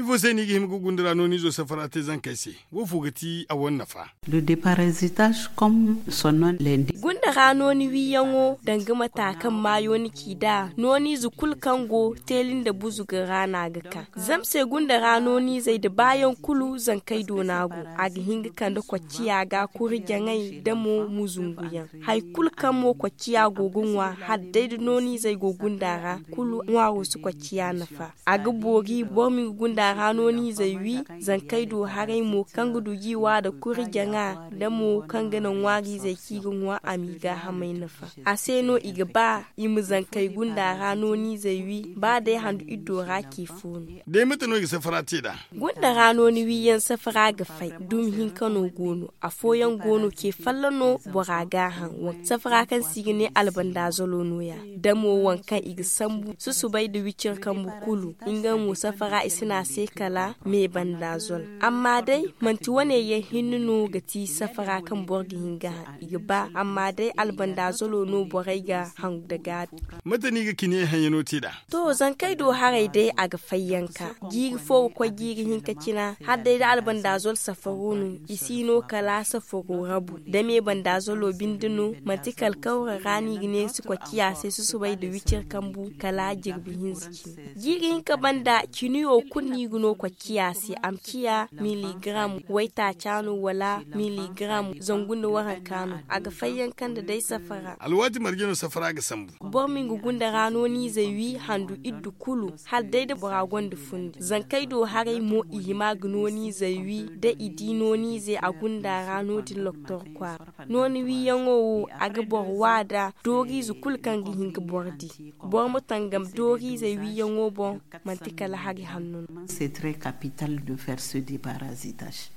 ifo sai ni gihim gundura no ni zo safara te zan kai se wo fugati a wannan fa Le déparasitage comme son nom l'indique. Gundara noni wiyango danga matakan mayo niki da noni zukul kango telin da buzu ga rana ga ka zamse gundara noni zai da bayan kulu zan kai donago a ga hinga kan da kwaciya ga kuri jangai da mu muzunguyan hay kul kan mo kwaciya gogunwa haddai da noni zai gogundara kulu wawo su kwaciya nafa a ga bogi bomi gundara noni zai wi zan kai do harai mo kan gudu giwa da kuri janga da mu kan ganan wagi zai kigun wa amiga hamai nafa a seno iga ba imu zan kai gundara noni zai wi ba da handu ido raki funu dai mutano ga safara te da gundara noni wiyan safara ga fai dum hin kano gono a foyan gono ke fallano boraga han wa safara kan sigine albanda zolo noya da mu wankan iga sambu su bai da wicin kan bukulu inga mu safara isina sekala me banda zol amma dai manti wane ya hinnu ga ti safara kan borgi hinga iga ba amma dai albanda zolo no borai ga hang daga mutani ga kine hanyano te da to zan kai do harai dai a ga fayyanka giri fo ko giri hinka kina har dai da albanda zol safarunu isino kala safaro rabu da me banda zolo bindinu matikal kawra rani gine su ko kiyase su bai da wicir kambu kala jirbihin ziki giri hinka banda kiniyo kunni guno ko kiyase amkiya miligram waita chanu wala miligram zangunu waran kanu a ga fayyankan da dai safara alwati margino safara ga sambu bomin gugunda ranoni zai wi handu iddu kulu har dai da buragon da fundi zan kai do harai mo ihima gnoni zai wi da idinoni zai agunda rano din loktor kwa noni wi yango aga borwada dori zukul kan gihin bordi bor mutangam dori zai wi yango bon mantikala hagi hannun C'est très capital de faire ce déparasitage.